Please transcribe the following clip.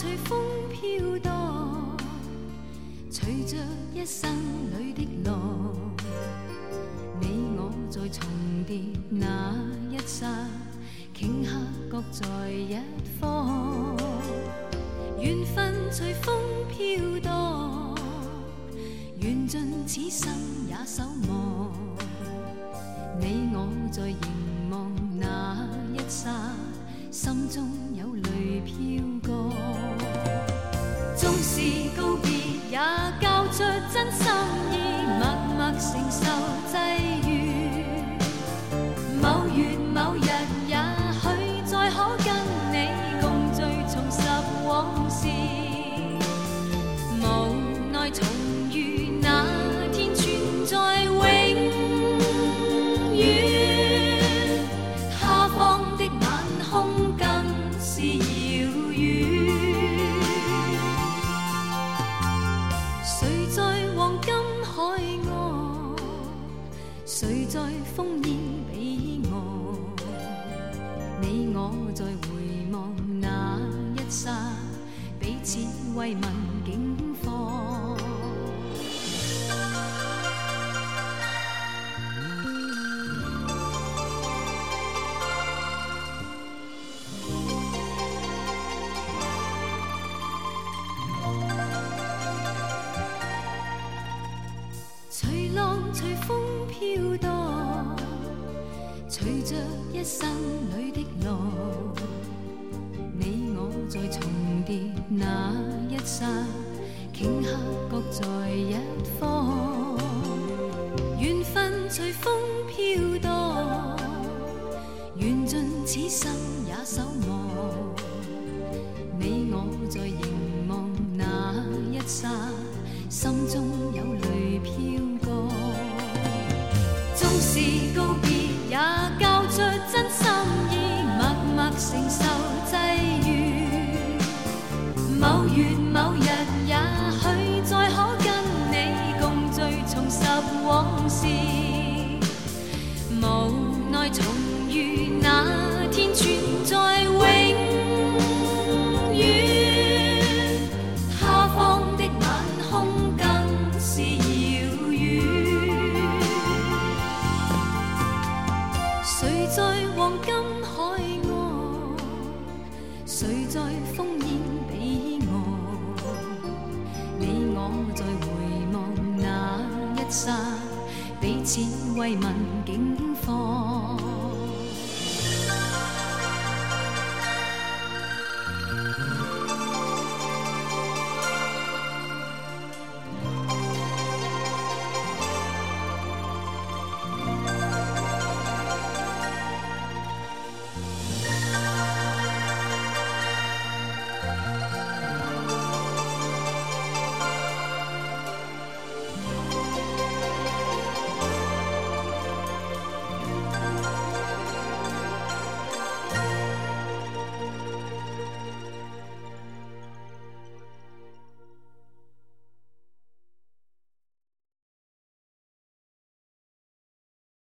随风飘荡，随着一生里的浪，你我在重叠那一刹，顷刻各在一方。缘分随风飘荡，缘尽此生也守望。你我在凝望那一刹，心中有泪飘过。纵是告别，也交出真心意，默默承受际遇。某月某日，也许再可跟你共聚，重拾往事。无奈重遇那天，存在永远。他方的晚空更是遥远。谁在黄金海岸？谁在烽烟彼岸？你我在回望那一刹，彼此慰问境况。随浪随风飘荡，随着一生里的浪，你我在重叠那一刹，顷刻各在一方。缘分随风飘荡，缘尽此生也守望。你我在凝望那一刹，心中有泪飘过。纵是告别，也交出真心意，默默承受际遇。某月某日，也许再可跟你共聚，重拾往事。无奈重遇那天，存在永远。他方的晚空更是遥远。谁在黄金海岸？谁在烽烟彼岸？你我在回望那一刹，彼此慰问境